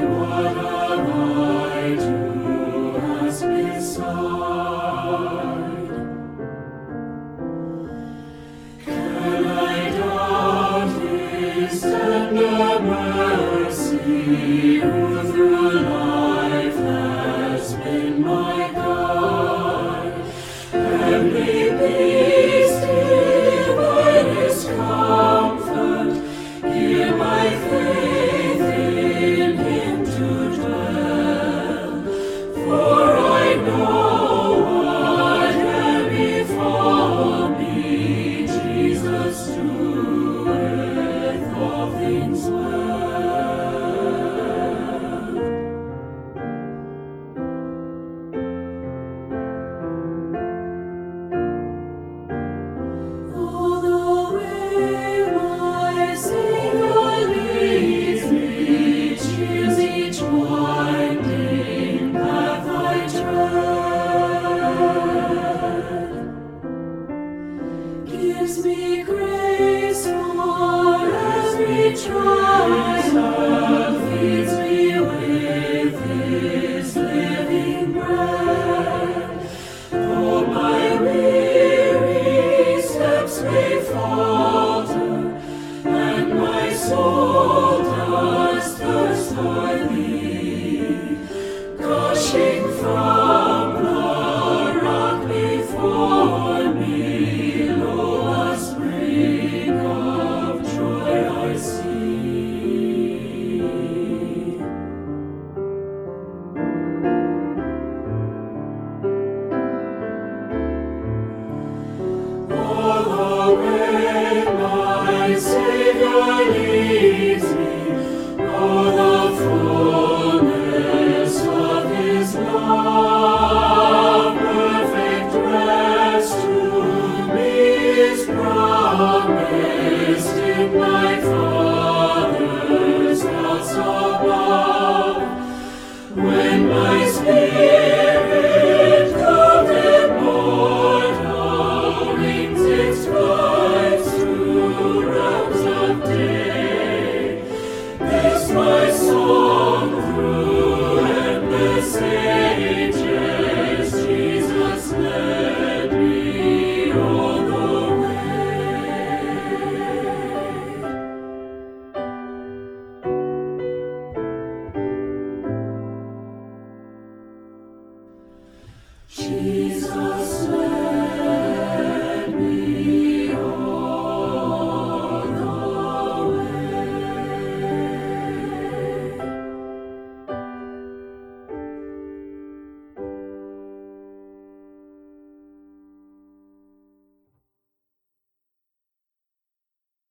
what have I to ask beside? Can I doubt His tender mercy, who through life has been my guide? Heavenly peace, divine His comfort, hear my faith in Him to dwell. For I know what can befall me, Jesus doeth all things well. All the way my Savior leads me, cheers each winding path I tread, gives me grace for every trial, feeds me with His living bread. Though my weary steps may falter, and my soul does thirst for Thee, gushing from the rock before me, lo, a spring of joy I see. All the way my Savior leads me, oh, the fullness of His love, perfect rest to me is promised in my Father's house above. When my spirit, called immortal, wings its flight through realms of day, this my song through endless ages, Jesus led me all the way. Jesus